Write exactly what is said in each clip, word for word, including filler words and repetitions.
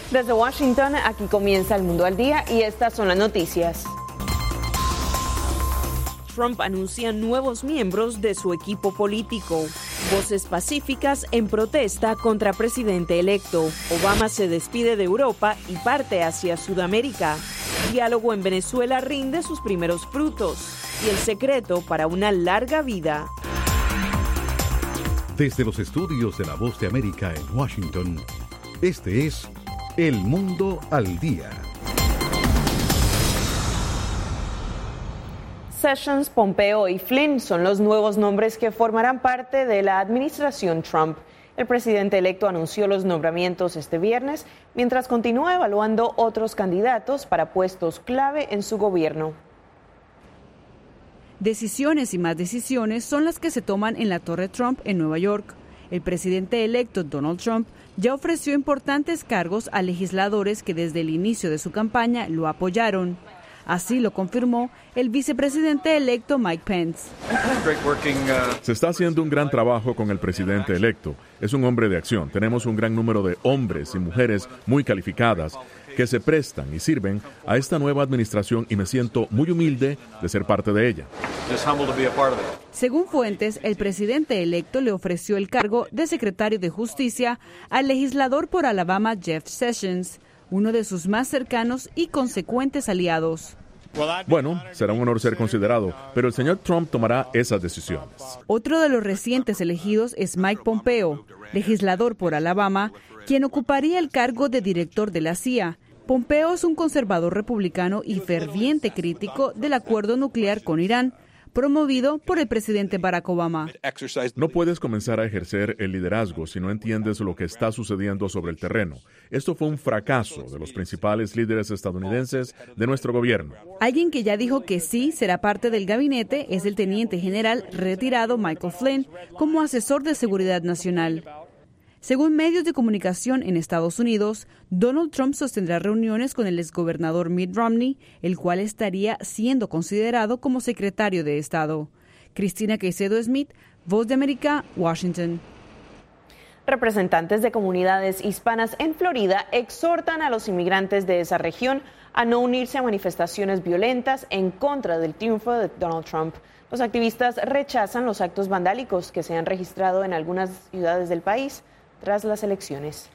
Desde Washington, aquí comienza El Mundo al Día y estas son las noticias. Trump anuncia nuevos miembros de su equipo político. Voces pacíficas en protesta contra presidente electo. Obama se despide de Europa y parte hacia Sudamérica. Diálogo en Venezuela rinde sus primeros frutos. Y el secreto para una larga vida. Desde los estudios de La Voz de América en Washington, este es El Mundo al Día. Sessions, Pompeo y Flynn son los nuevos nombres que formarán parte de la administración Trump. El presidente electo anunció los nombramientos este viernes, mientras continúa evaluando otros candidatos para puestos clave en su gobierno. Decisiones y más decisiones son las que se toman en la Torre Trump en Nueva York. El presidente electo Donald Trump ya ofreció importantes cargos a legisladores que desde el inicio de su campaña lo apoyaron. Así lo confirmó el vicepresidente electo Mike Pence. Se está haciendo un gran trabajo con el presidente electo. Es un hombre de acción. Tenemos un gran número de hombres y mujeres muy calificadas que se prestan y sirven a esta nueva administración y me siento muy humilde de ser parte de ella. Según fuentes, el presidente electo le ofreció el cargo de secretario de Justicia al legislador por Alabama Jeff Sessions, uno de sus más cercanos y consecuentes aliados. Bueno, será un honor ser considerado, pero el señor Trump tomará esas decisiones. Otro de los recientes elegidos es Mike Pompeo, legislador por Alabama, quien ocuparía el cargo de director de la C I A. Pompeo es un conservador republicano y ferviente crítico del acuerdo nuclear con Irán, promovido por el presidente Barack Obama. No puedes comenzar a ejercer el liderazgo si no entiendes lo que está sucediendo sobre el terreno. Esto fue un fracaso de los principales líderes estadounidenses de nuestro gobierno. Alguien que ya dijo que sí será parte del gabinete es el teniente general retirado Michael Flynn como asesor de seguridad nacional. Según medios de comunicación en Estados Unidos, Donald Trump sostendrá reuniones con el exgobernador Mitt Romney, el cual estaría siendo considerado como secretario de Estado. Cristina Caicedo Smith, Voz de América, Washington. Representantes de comunidades hispanas en Florida exhortan a los inmigrantes de esa región a no unirse a manifestaciones violentas en contra del triunfo de Donald Trump. Los activistas rechazan los actos vandálicos que se han registrado en algunas ciudades del país tras las elecciones.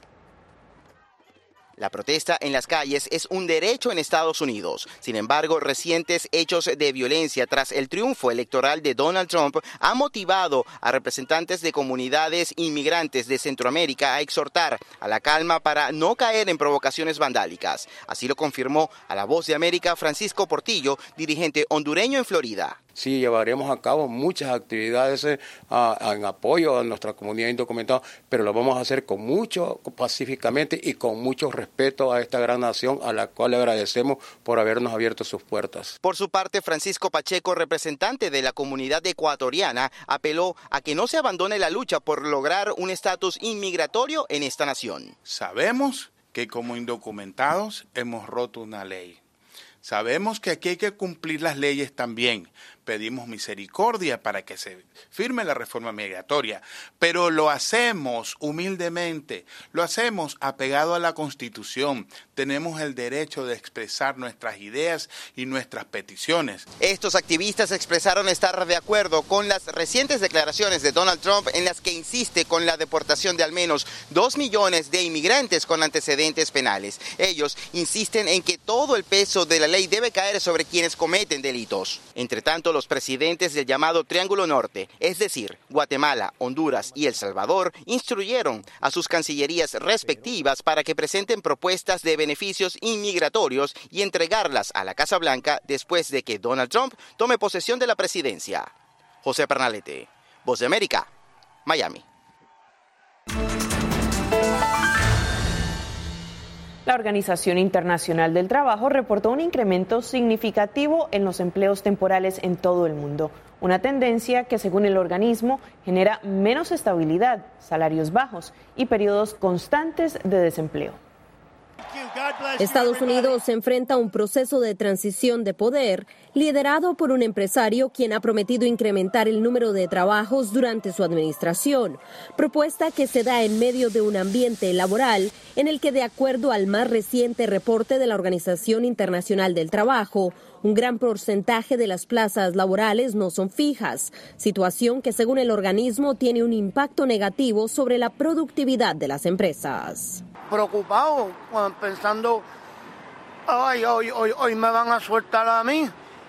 La protesta en las calles es un derecho en Estados Unidos. Sin embargo, recientes hechos de violencia tras el triunfo electoral de Donald Trump han motivado a representantes de comunidades inmigrantes de Centroamérica a exhortar a la calma para no caer en provocaciones vandálicas. Así lo confirmó a La Voz de América Francisco Portillo, dirigente hondureño en Florida. Sí, llevaremos a cabo muchas actividades eh, a, en apoyo a nuestra comunidad indocumentada, pero lo vamos a hacer con mucho, pacíficamente y con mucho respeto a esta gran nación a la cual le agradecemos por habernos abierto sus puertas. Por su parte, Francisco Pacheco, representante de la comunidad ecuatoriana, apeló a que no se abandone la lucha por lograr un estatus inmigratorio en esta nación. Sabemos que como indocumentados hemos roto una ley. Sabemos que aquí hay que cumplir las leyes también. Pedimos misericordia para que se firme la reforma migratoria, pero lo hacemos humildemente, lo hacemos apegado a la Constitución. Tenemos el derecho de expresar nuestras ideas y nuestras peticiones. Estos activistas expresaron estar de acuerdo con las recientes declaraciones de Donald Trump en las que insiste con la deportación de al menos dos millones de inmigrantes con antecedentes penales. Ellos insisten en que todo el peso de la ley debe caer sobre quienes cometen delitos. Entre tanto, los presidentes del llamado Triángulo Norte, es decir, Guatemala, Honduras y El Salvador, instruyeron a sus cancillerías respectivas para que presenten propuestas de beneficios inmigratorios y entregarlas a la Casa Blanca después de que Donald Trump tome posesión de la presidencia. José Pernalete, Voz de América, Miami. La Organización Internacional del Trabajo reportó un incremento significativo en los empleos temporales en todo el mundo, una tendencia que, según el organismo, genera menos estabilidad, salarios bajos y periodos constantes de desempleo. Estados Unidos se enfrenta a un proceso de transición de poder liderado por un empresario quien ha prometido incrementar el número de trabajos durante su administración, propuesta que se da en medio de un ambiente laboral en el que, de acuerdo al más reciente reporte de la Organización Internacional del Trabajo, un gran porcentaje de las plazas laborales no son fijas, situación que según el organismo tiene un impacto negativo sobre la productividad de las empresas. Preocupado, pensando, ay, hoy, hoy, hoy me van a soltar a mí,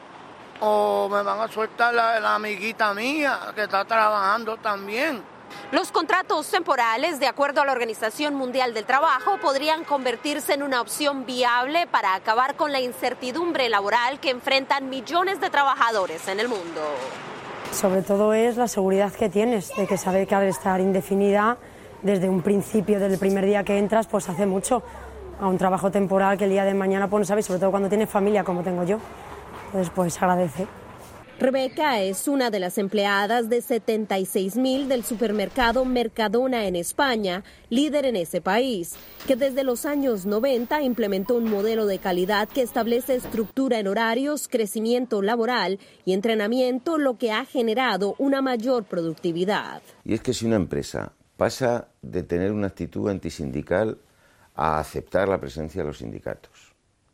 o me van a soltar la, la amiguita mía que está trabajando también. Los contratos temporales, de acuerdo a la Organización Mundial del Trabajo, podrían convertirse en una opción viable para acabar con la incertidumbre laboral que enfrentan millones de trabajadores en el mundo. Sobre todo es la seguridad que tienes, de que saber que al estar indefinida, desde un principio, desde el primer día que entras, pues hace mucho a un trabajo temporal que el día de mañana, pues no sabes, sobre todo cuando tienes familia como tengo yo. Entonces, pues agradece. Rebeca es una de las empleadas de setenta y seis mil del supermercado Mercadona en España, líder en ese país, que desde los años noventa implementó un modelo de calidad que establece estructura en horarios, crecimiento laboral y entrenamiento, lo que ha generado una mayor productividad. Y es que si una empresa pasa de tener una actitud antisindical a aceptar la presencia de los sindicatos,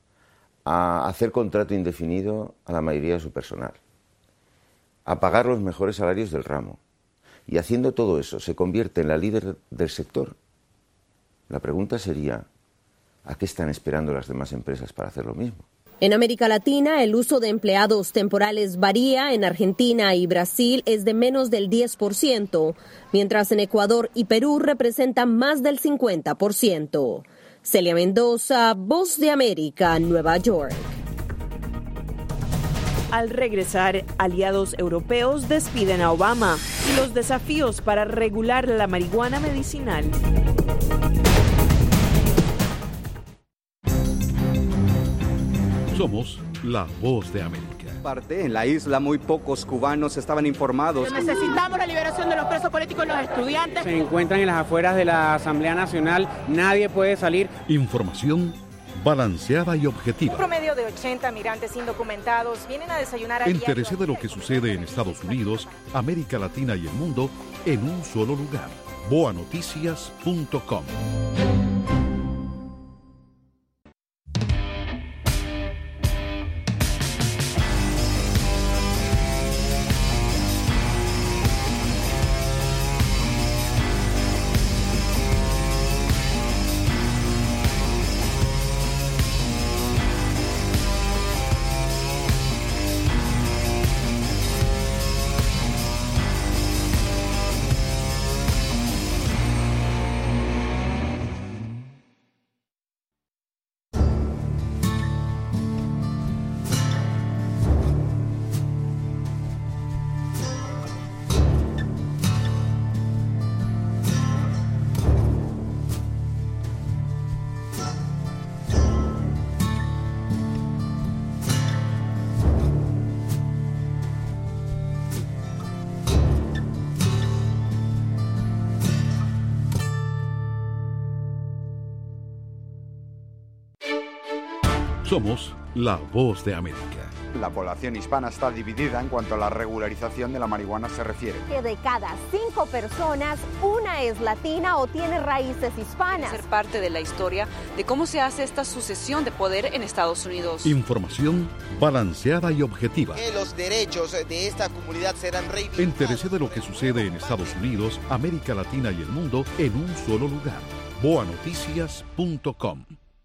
a hacer contrato indefinido a la mayoría de su personal, a pagar los mejores salarios del ramo, y haciendo todo eso se convierte en la líder del sector, la pregunta sería, ¿a qué están esperando las demás empresas para hacer lo mismo? En América Latina, el uso de empleados temporales varía. En Argentina y Brasil es de menos del diez por ciento, mientras en Ecuador y Perú representan más del cincuenta por ciento. Celia Mendoza, Voz de América, Nueva York. Al regresar, aliados europeos despiden a Obama y los desafíos para regular la marihuana medicinal. Somos la Voz de América. Parte en la isla muy pocos cubanos estaban informados. Necesitamos la liberación de los presos políticos y los estudiantes. Se encuentran en las afueras de la Asamblea Nacional, nadie puede salir. Información balanceada y objetiva. Un promedio de ochenta migrantes indocumentados vienen a desayunar a Entérese de lo que sucede en Estados Unidos, América Latina y el mundo en un solo lugar. boa noticias punto com. Somos la Voz de América. La población hispana está dividida en cuanto a la regularización de la marihuana se refiere. Que de cada cinco personas, una es latina o tiene raíces hispanas. Ser parte de la historia de cómo se hace esta sucesión de poder en Estados Unidos. Información balanceada y objetiva. Que los derechos de esta comunidad serán reivindicados. Entérese de lo que sucede en Estados Unidos, América Latina y el mundo en un solo lugar. boa noticias punto com.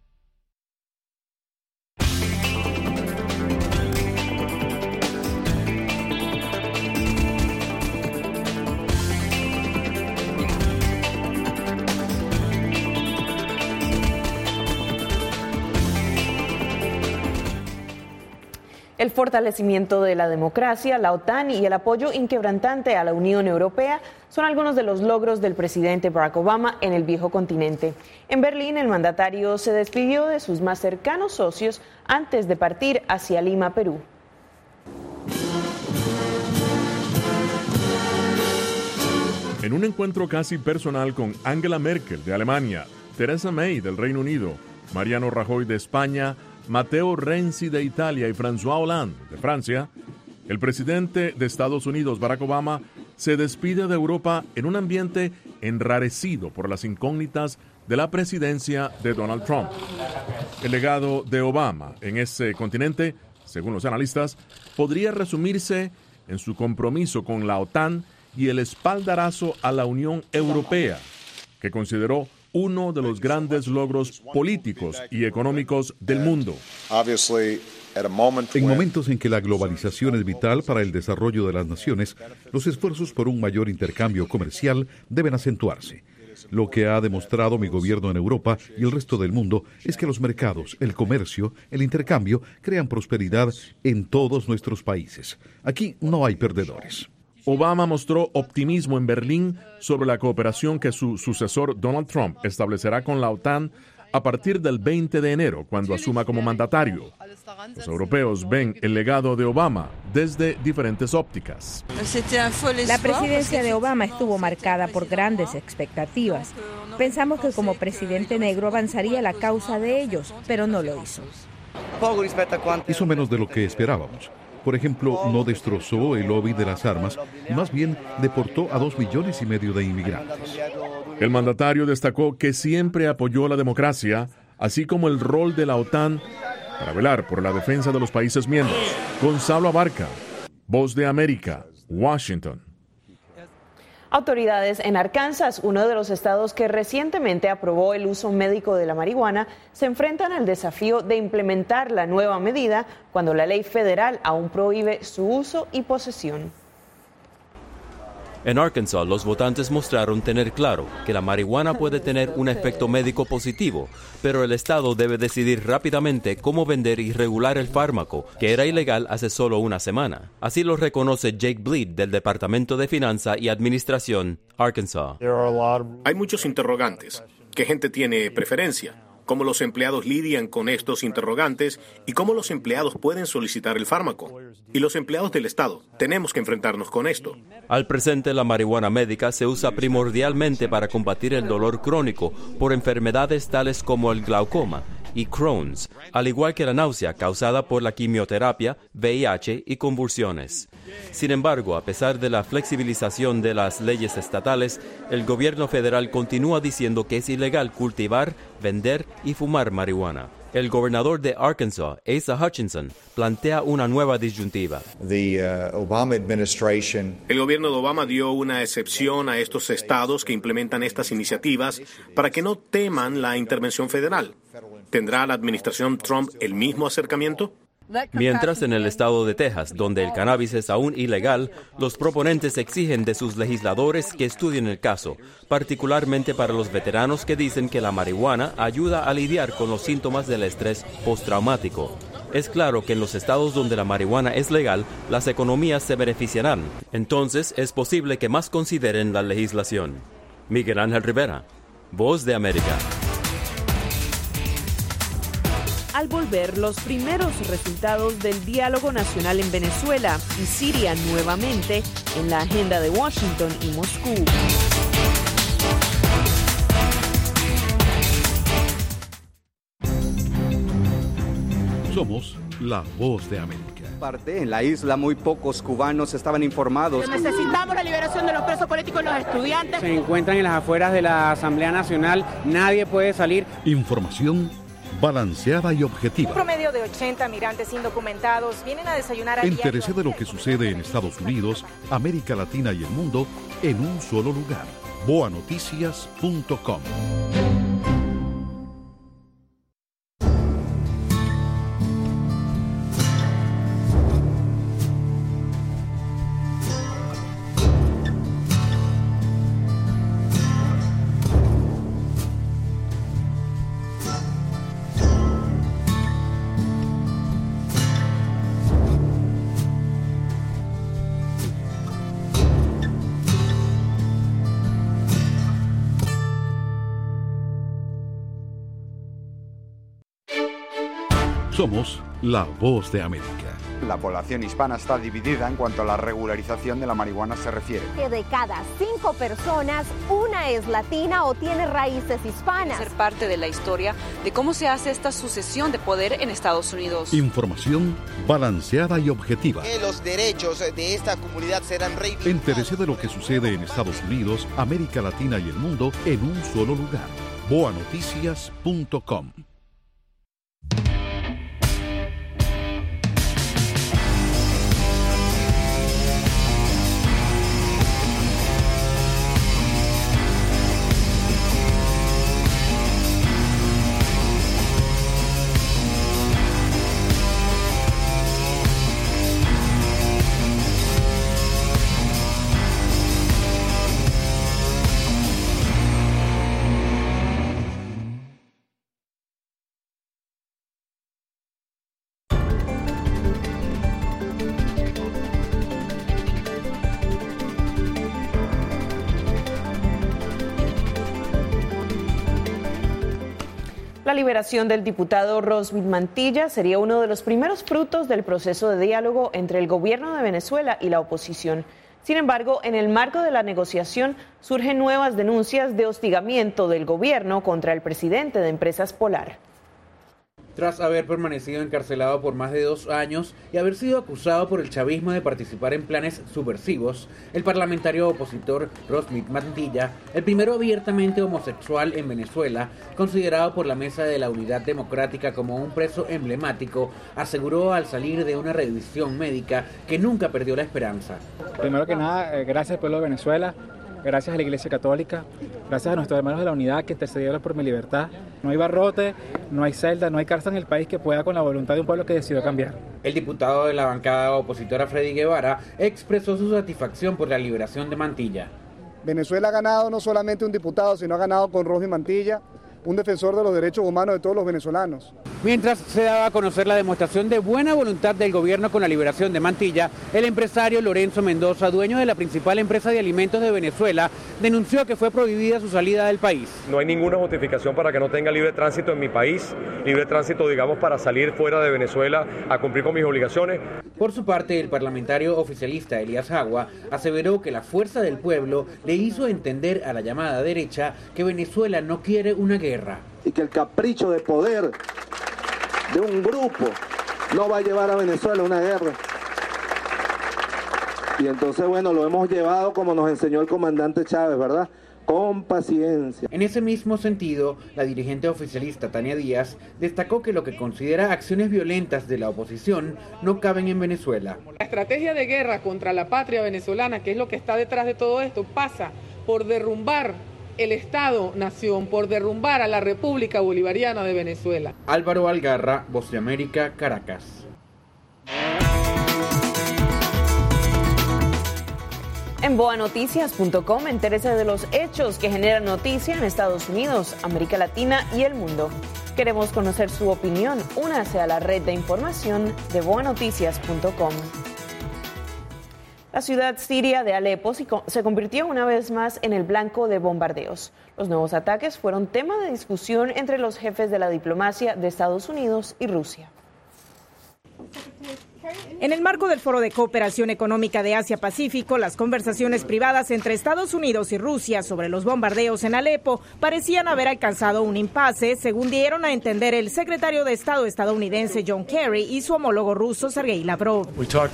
El fortalecimiento de la democracia, la OTAN y el apoyo inquebrantante a la Unión Europea son algunos de los logros del presidente Barack Obama en el viejo continente. En Berlín, el mandatario se despidió de sus más cercanos socios antes de partir hacia Lima, Perú. En un encuentro casi personal con Angela Merkel de Alemania, Theresa May del Reino Unido Mariano Rajoy de España, Matteo Renzi de Italia y François Hollande de Francia, el presidente de Estados Unidos, Barack Obama, se despide de Europa en un ambiente enrarecido por las incógnitas de la presidencia de Donald Trump. El legado de Obama en ese continente, según los analistas, podría resumirse en su compromiso con la OTAN y el espaldarazo a la Unión Europea, que consideró uno de los grandes logros políticos y económicos del mundo. En momentos en que la globalización es vital para el desarrollo de las naciones, los esfuerzos por un mayor intercambio comercial deben acentuarse. Lo que ha demostrado mi gobierno en Europa y el resto del mundo es que los mercados, el comercio, el intercambio crean prosperidad en todos nuestros países. Aquí no hay perdedores. Obama mostró optimismo en Berlín sobre la cooperación que su sucesor Donald Trump establecerá con la OTAN a partir del veinte de enero, cuando asuma como mandatario. Los europeos ven el legado de Obama desde diferentes ópticas. La presidencia de Obama estuvo marcada por grandes expectativas. Pensamos que como presidente negro avanzaría la causa de ellos, pero no lo hizo. Hizo menos de lo que esperábamos. Por ejemplo, no destrozó el lobby de las armas, más bien deportó a dos millones y medio de inmigrantes. El mandatario destacó que siempre apoyó la democracia, así como el rol de la OTAN para velar por la defensa de los países miembros. Gonzalo Abarca, Voz de América, Washington. Autoridades en Arkansas, uno de los estados que recientemente aprobó el uso médico de la marihuana, se enfrentan al desafío de implementar la nueva medida cuando la ley federal aún prohíbe su uso y posesión. En Arkansas, los votantes mostraron tener claro que la marihuana puede tener un efecto médico positivo, pero el Estado debe decidir rápidamente cómo vender y regular el fármaco, que era ilegal hace solo una semana. Así lo reconoce Jake Bleed del Departamento de Finanza y Administración, Arkansas. Hay muchos interrogantes. ¿Qué gente tiene preferencia? ¿Cómo los empleados lidian con estos interrogantes y cómo los empleados pueden solicitar el fármaco? Y los empleados del Estado, tenemos que enfrentarnos con esto. Al presente, la marihuana médica se usa primordialmente para combatir el dolor crónico por enfermedades tales como el glaucoma y Crohn's, al igual que la náusea causada por la quimioterapia, V I H y convulsiones. Sin embargo, a pesar de la flexibilización de las leyes estatales, el gobierno federal continúa diciendo que es ilegal cultivar, vender y fumar marihuana. El gobernador de Arkansas, Asa Hutchinson, plantea una nueva disyuntiva. The, uh, Obama administration... El gobierno de Obama dio una excepción a estos estados que implementan estas iniciativas para que no teman la intervención federal. ¿Tendrá la administración Trump el mismo acercamiento? Mientras en el estado de Texas, donde el cannabis es aún ilegal, los proponentes exigen de sus legisladores que estudien el caso, particularmente para los veteranos que dicen que la marihuana ayuda a lidiar con los síntomas del estrés postraumático. Es claro que en los estados donde la marihuana es legal, las economías se beneficiarán. Entonces, es posible que más consideren la legislación. Miguel Ángel Rivera, Voz de América. Al volver los primeros resultados del diálogo nacional en Venezuela y Siria nuevamente en la agenda de Washington y Moscú. Somos la Voz de América. Parte en la isla muy pocos cubanos estaban informados. Necesitamos la liberación de los presos políticos y los estudiantes. Se encuentran en las afueras de la Asamblea Nacional, nadie puede salir. Información balanceada y objetiva. Un promedio de ochenta migrantes indocumentados vienen a desayunar al Entérese de lo que sucede en Estados Unidos, América Latina y el mundo en un solo lugar. boa noticias punto com. Somos la Voz de América. La población hispana está dividida en cuanto a la regularización de la marihuana se refiere. Que de cada cinco personas, una es latina o tiene raíces hispanas. Ser parte de la historia de cómo se hace esta sucesión de poder en Estados Unidos. Información balanceada y objetiva. Que los derechos de esta comunidad serán reivindicados. Entérese de lo que sucede en Estados Unidos, América Latina y el mundo en un solo lugar. boa noticias punto com. La liberación del diputado Rosmit Mantilla sería uno de los primeros frutos del proceso de diálogo entre el gobierno de Venezuela y la oposición. Sin embargo, en el marco de la negociación surgen nuevas denuncias de hostigamiento del gobierno contra el presidente de Empresas Polar. Tras haber permanecido encarcelado por más de dos años y haber sido acusado por el chavismo de participar en planes subversivos, el parlamentario opositor Rosmit Mantilla, el primero abiertamente homosexual en Venezuela, considerado por la Mesa de la Unidad Democrática como un preso emblemático, aseguró al salir de una revisión médica que nunca perdió la esperanza. Primero que nada, gracias al pueblo de Venezuela. Gracias a la Iglesia Católica, gracias a nuestros hermanos de la Unidad que intercedieron por mi libertad. No hay barrote, no hay celda, no hay cárcel en el país que pueda con la voluntad de un pueblo que decidió cambiar. El diputado de la bancada opositora Freddy Guevara expresó su satisfacción por la liberación de Mantilla. Venezuela ha ganado no solamente un diputado, sino ha ganado con Rosmit Mantilla, un defensor de los derechos humanos de todos los venezolanos. Mientras se daba a conocer la demostración de buena voluntad del gobierno con la liberación de Mantilla, el empresario Lorenzo Mendoza, dueño de la principal empresa de alimentos de Venezuela, denunció que fue prohibida su salida del país. No hay ninguna justificación para que no tenga libre tránsito en mi país, libre tránsito, digamos, para salir fuera de Venezuela a cumplir con mis obligaciones. Por su parte, el parlamentario oficialista Elías Jagua aseveró que la fuerza del pueblo le hizo entender a la llamada derecha que Venezuela no quiere una guerra. Y que el capricho de poder de un grupo no va a llevar a Venezuela a una guerra. Y entonces, bueno, lo hemos llevado como nos enseñó el comandante Chávez, ¿verdad? Con paciencia. En ese mismo sentido, la dirigente oficialista Tania Díaz destacó que lo que considera acciones violentas de la oposición no caben en Venezuela. La estrategia de guerra contra la patria venezolana, que es lo que está detrás de todo esto, pasa por derrumbar el Estado-Nación, por derrumbar a la República Bolivariana de Venezuela. Álvaro Algarra, Voz de América, Caracas. En boa noticias punto com entérese de los hechos que generan noticia en Estados Unidos, América Latina y el mundo. Queremos conocer su opinión. Únase a la red de información de boa noticias punto com. La ciudad siria de Alepo se convirtió una vez más en el blanco de bombardeos. Los nuevos ataques fueron tema de discusión entre los jefes de la diplomacia de Estados Unidos y Rusia. En el marco del Foro de Cooperación Económica de Asia-Pacífico, las conversaciones privadas entre Estados Unidos y Rusia sobre los bombardeos en Alepo parecían haber alcanzado un impasse, según dieron a entender el secretario de Estado estadounidense John Kerry y su homólogo ruso Sergei Lavrov.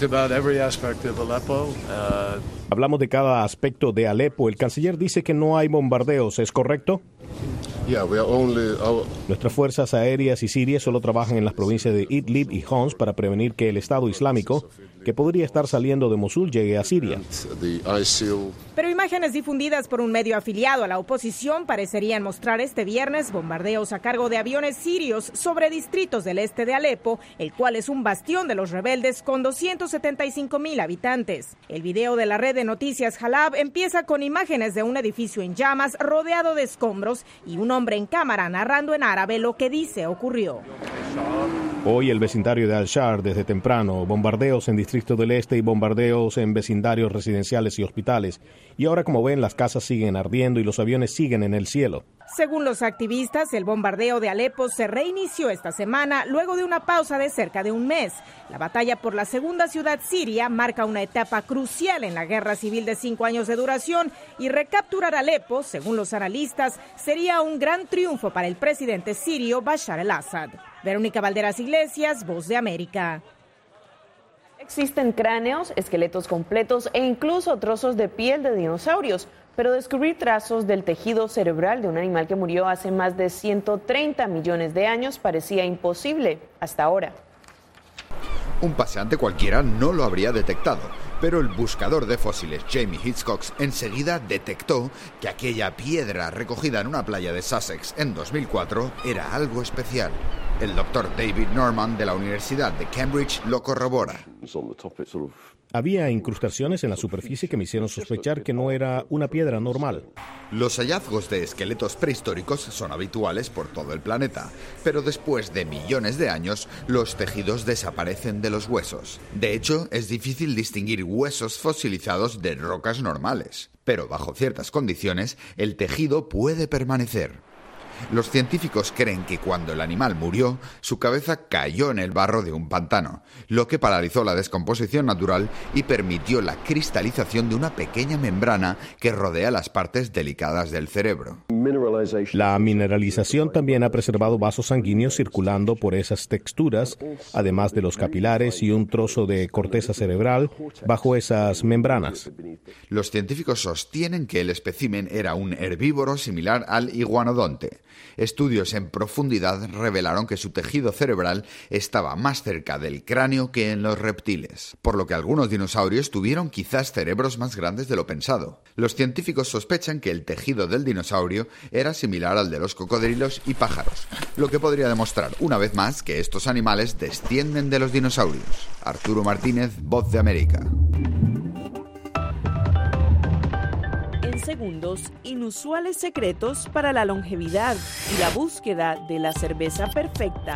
Hablamos de cada aspecto de Alepo. El canciller dice que no hay bombardeos, ¿es correcto? Yeah, we are only our... Nuestras fuerzas aéreas y sirias solo trabajan en las provincias de Idlib y Homs para prevenir que el Estado Islámico, que podría estar saliendo de Mosul, llegue a Siria. Pero imágenes difundidas por un medio afiliado a la oposición parecerían mostrar este viernes bombardeos a cargo de aviones sirios sobre distritos del este de Alepo, el cual es un bastión de los rebeldes con doscientos setenta y cinco mil habitantes. El video de la red de noticias Halab empieza con imágenes de un edificio en llamas rodeado de escombros y un hombre en cámara narrando en árabe lo que dice ocurrió. Hoy el vecindario de Al-Shar desde temprano, bombardeos en Distrito del Este y bombardeos en vecindarios residenciales y hospitales. Y ahora, como ven, las casas siguen ardiendo y los aviones siguen en el cielo. Según los activistas, el bombardeo de Alepo se reinició esta semana luego de una pausa de cerca de un mes. La batalla por la segunda ciudad siria marca una etapa crucial en la guerra civil de cinco años de duración y recapturar Alepo, según los analistas, sería un gran triunfo para el presidente sirio Bashar al-Assad. Verónica Valderas Iglesias, Voz de América. Existen cráneos, esqueletos completos e incluso trozos de piel de dinosaurios, pero descubrir trazos del tejido cerebral de un animal que murió hace más de ciento treinta millones de años parecía imposible hasta ahora. Un paseante cualquiera no lo habría detectado, pero el buscador de fósiles Jamie Hitchcock enseguida detectó que aquella piedra recogida en una playa de Sussex en dos mil cuatro era algo especial. El doctor David Norman de la Universidad de Cambridge lo corrobora. Había incrustaciones en la superficie que me hicieron sospechar que no era una piedra normal. Los hallazgos de esqueletos prehistóricos son habituales por todo el planeta, pero después de millones de años, los tejidos desaparecen de los huesos. De hecho, es difícil distinguir huesos fosilizados de rocas normales, pero bajo ciertas condiciones, el tejido puede permanecer. Los científicos creen que cuando el animal murió, su cabeza cayó en el barro de un pantano, lo que paralizó la descomposición natural y permitió la cristalización de una pequeña membrana que rodea las partes delicadas del cerebro. La mineralización también ha preservado vasos sanguíneos circulando por esas texturas, además de los capilares y un trozo de corteza cerebral bajo esas membranas. Los científicos sostienen que el espécimen era un herbívoro similar al iguanodonte. Estudios en profundidad revelaron que su tejido cerebral estaba más cerca del cráneo que en los reptiles, por lo que algunos dinosaurios tuvieron quizás cerebros más grandes de lo pensado. Los científicos sospechan que el tejido del dinosaurio era similar al de los cocodrilos y pájaros, lo que podría demostrar una vez más que estos animales descienden de los dinosaurios. Arturo Martínez, Voz de América. Segundos, inusuales secretos para la longevidad y la búsqueda de la cerveza perfecta.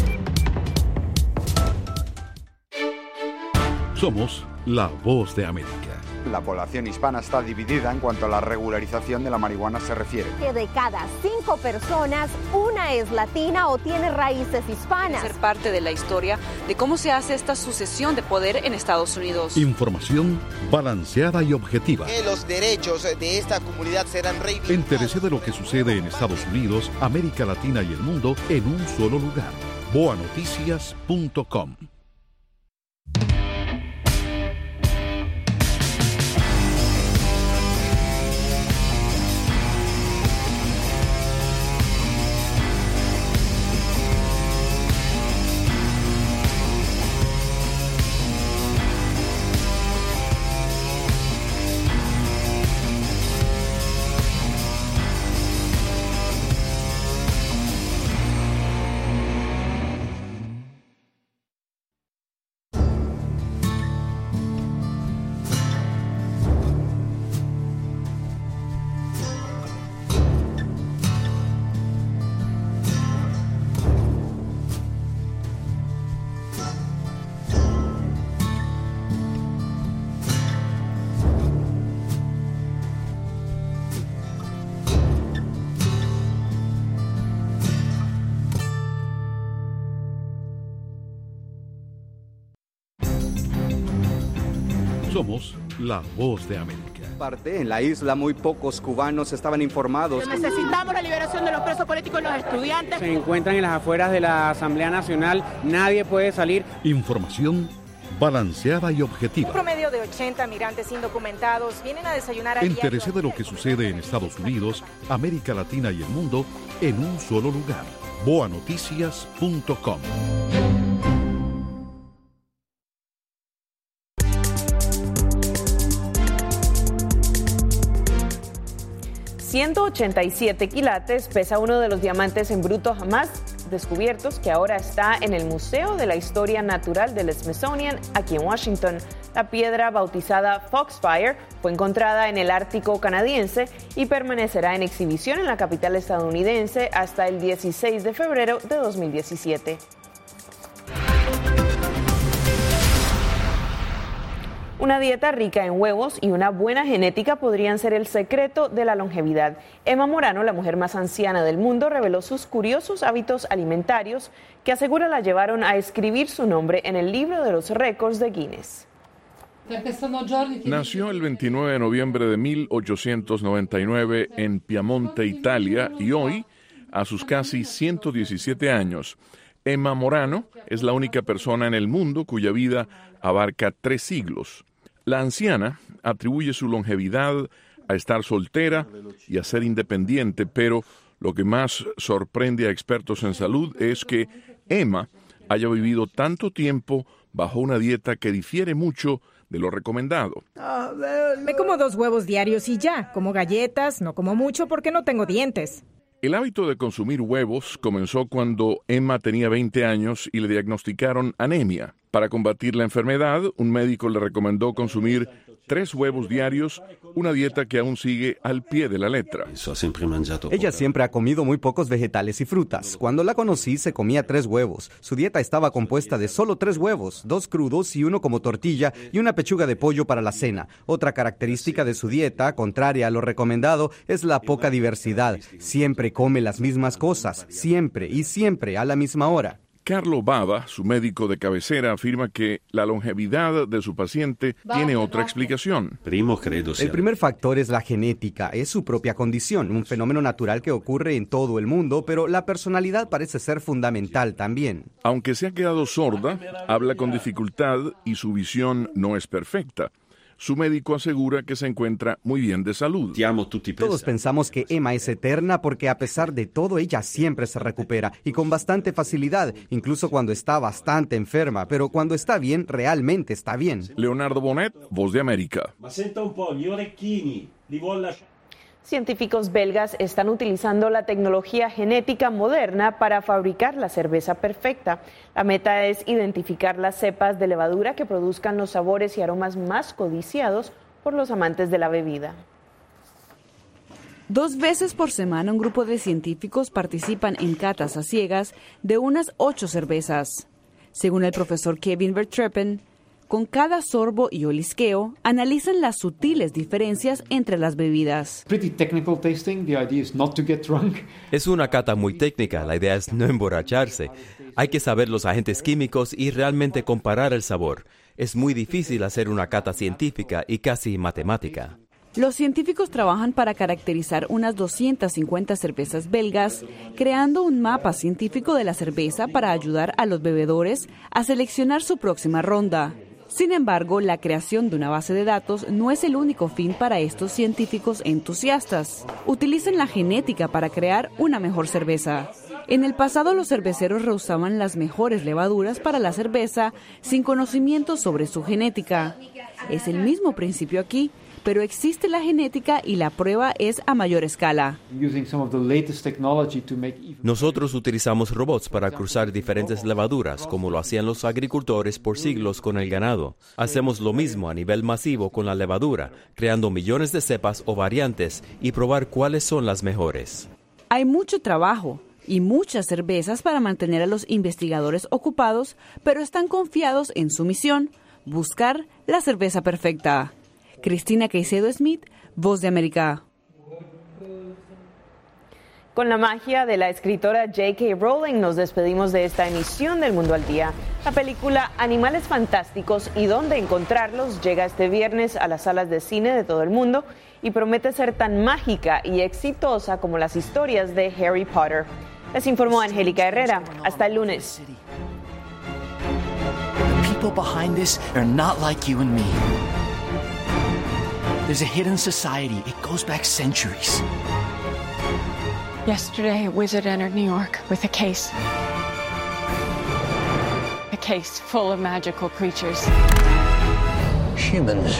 Somos la Voz de América. La población hispana está dividida en cuanto a la regularización de la marihuana se refiere. Que de cada cinco personas, una es latina o tiene raíces hispanas. Ser parte de la historia de cómo se hace esta sucesión de poder en Estados Unidos. Información balanceada y objetiva. Que los derechos de esta comunidad serán reivindicados. Entérese de lo que sucede en Estados Unidos, América Latina y el mundo en un solo lugar. boa noticias punto com. Somos la Voz de América. Parte en la isla muy pocos cubanos estaban informados. Necesitamos la liberación de los presos políticos y los estudiantes. Se encuentran en las afueras de la Asamblea Nacional. Nadie puede salir. Información balanceada y objetiva. Un promedio de ochenta migrantes indocumentados vienen a desayunar a Entérese de lo que sucede en Estados Unidos, América Latina y el mundo en un solo lugar. boa noticias punto com. ciento ochenta y siete quilates pesa uno de los diamantes en bruto jamás descubiertos, que ahora está en el Museo de la Historia Natural del Smithsonian, aquí en Washington. La piedra, bautizada Foxfire, fue encontrada en el Ártico canadiense y permanecerá en exhibición en la capital estadounidense hasta el dieciséis de febrero de dos mil diecisiete. Una dieta rica en huevos y una buena genética podrían ser el secreto de la longevidad. Emma Morano, la mujer más anciana del mundo, reveló sus curiosos hábitos alimentarios que asegura la llevaron a escribir su nombre en el libro de los récords de Guinness. Nació el veintinueve de noviembre de mil ochocientos noventa y nueve en Piamonte, Italia, y hoy, a sus casi ciento diecisiete años, Emma Morano es la única persona en el mundo cuya vida abarca tres siglos. La anciana atribuye su longevidad a estar soltera y a ser independiente, pero lo que más sorprende a expertos en salud es que Emma haya vivido tanto tiempo bajo una dieta que difiere mucho de lo recomendado. Me como dos huevos diarios y ya, como galletas, no como mucho porque no tengo dientes. El hábito de consumir huevos comenzó cuando Emma tenía veinte años y le diagnosticaron anemia. Para combatir la enfermedad, un médico le recomendó consumir tres huevos diarios, una dieta que aún sigue al pie de la letra. Ella siempre ha comido muy pocos vegetales y frutas. Cuando la conocí, se comía tres huevos. Su dieta estaba compuesta de solo tres huevos, dos crudos y uno como tortilla, y una pechuga de pollo para la cena. Otra característica de su dieta, contraria a lo recomendado, es la poca diversidad. Siempre come las mismas cosas, siempre y siempre a la misma hora. Carlo Bava, su médico de cabecera, afirma que la longevidad de su paciente tiene otra explicación. El primer factor es la genética, es su propia condición, un fenómeno natural que ocurre en todo el mundo, pero la personalidad parece ser fundamental también. Aunque se ha quedado sorda, habla con dificultad y su visión no es perfecta. Su médico asegura que se encuentra muy bien de salud. Todos pensamos que Emma es eterna porque a pesar de todo ella siempre se recupera y con bastante facilidad, incluso cuando está bastante enferma, pero cuando está bien, realmente está bien. Leonardo Bonet, Voz de América. Científicos belgas están utilizando la tecnología genética moderna para fabricar la cerveza perfecta. La meta es identificar las cepas de levadura que produzcan los sabores y aromas más codiciados por los amantes de la bebida. Dos veces por semana un grupo de científicos participan en catas a ciegas de unas ocho cervezas. Según el profesor Kevin Vertreppen, con cada sorbo y olisqueo, analizan las sutiles diferencias entre las bebidas. Es una cata muy técnica, la idea es no emborracharse. Hay que saber los agentes químicos y realmente comparar el sabor. Es muy difícil hacer una cata científica y casi matemática. Los científicos trabajan para caracterizar unas doscientas cincuenta cervezas belgas, creando un mapa científico de la cerveza para ayudar a los bebedores a seleccionar su próxima ronda. Sin embargo, la creación de una base de datos no es el único fin para estos científicos entusiastas. Utilizan la genética para crear una mejor cerveza. En el pasado, los cerveceros reusaban las mejores levaduras para la cerveza sin conocimiento sobre su genética. Es el mismo principio aquí, pero existe la genética y la prueba es a mayor escala. Nosotros utilizamos robots para cruzar diferentes levaduras, como lo hacían los agricultores por siglos con el ganado. Hacemos lo mismo a nivel masivo con la levadura, creando millones de cepas o variantes y probar cuáles son las mejores. Hay mucho trabajo y muchas cervezas para mantener a los investigadores ocupados, pero están confiados en su misión, buscar la cerveza perfecta. Cristina Caicedo Smith, Voz de América. Con la magia de la escritora J K Rowling nos despedimos de esta emisión del Mundo al Día. La película Animales Fantásticos y dónde encontrarlos llega este viernes a las salas de cine de todo el mundo y promete ser tan mágica y exitosa como las historias de Harry Potter. Les informó Angélica Herrera. Hasta el lunes. The people behind this are not like you and me. There's a hidden society. It goes back centuries. Yesterday, a wizard entered New York with a case. A case full of magical creatures. Humans.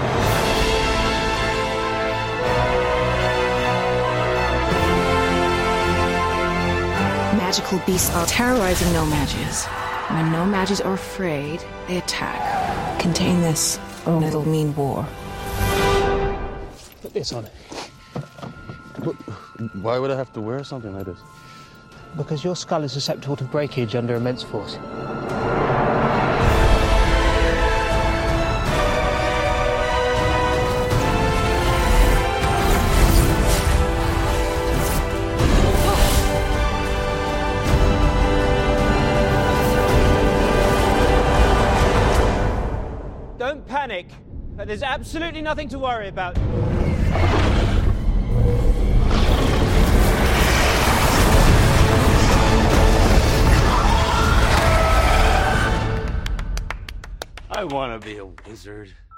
Magical beasts are terrorizing no-mages. When no-mages are afraid, they attack. Contain this, or it'll mean war. Put this on it. Why would I have to wear something like this? Because your skull is susceptible to breakage under immense force. But there's absolutely nothing to worry about. I want to be a wizard.